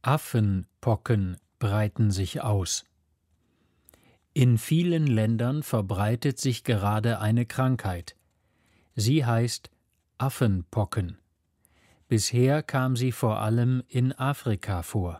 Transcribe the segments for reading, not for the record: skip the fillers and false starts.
Affenpocken breiten sich aus. In vielen Ländern verbreitet sich gerade eine Krankheit. Sie heißt Affenpocken. Bisher kam sie vor allem in Afrika vor.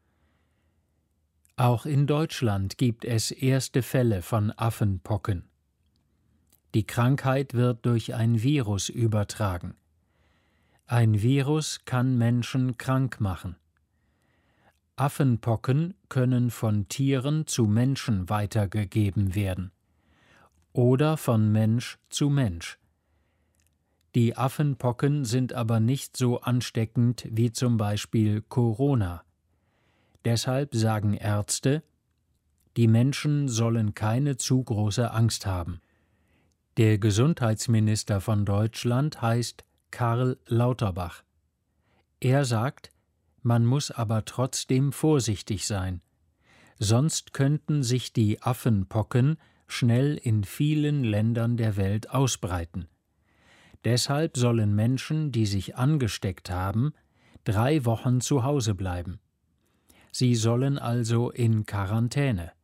Auch in Deutschland gibt es erste Fälle von Affenpocken. Die Krankheit wird durch ein Virus übertragen. Ein Virus kann Menschen krank machen. Affenpocken können von Tieren zu Menschen weitergegeben werden oder von Mensch zu Mensch. Die Affenpocken sind aber nicht so ansteckend wie zum Beispiel Corona. Deshalb sagen Ärzte, die Menschen sollen keine zu große Angst haben. Der Gesundheitsminister von Deutschland heißt Karl Lauterbach. Er sagt, man muss aber trotzdem vorsichtig sein. Sonst könnten sich die Affenpocken schnell in vielen Ländern der Welt ausbreiten. Deshalb sollen Menschen, die sich angesteckt haben, 3 Wochen zu Hause bleiben. Sie sollen also in Quarantäne.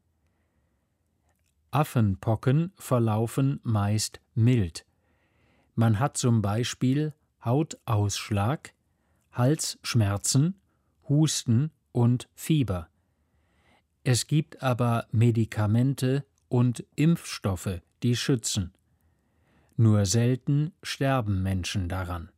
Affenpocken verlaufen meist mild. Man hat zum Beispiel Hautausschlag, Halsschmerzen, Husten und Fieber. Es gibt aber Medikamente und Impfstoffe, die schützen. Nur selten sterben Menschen daran.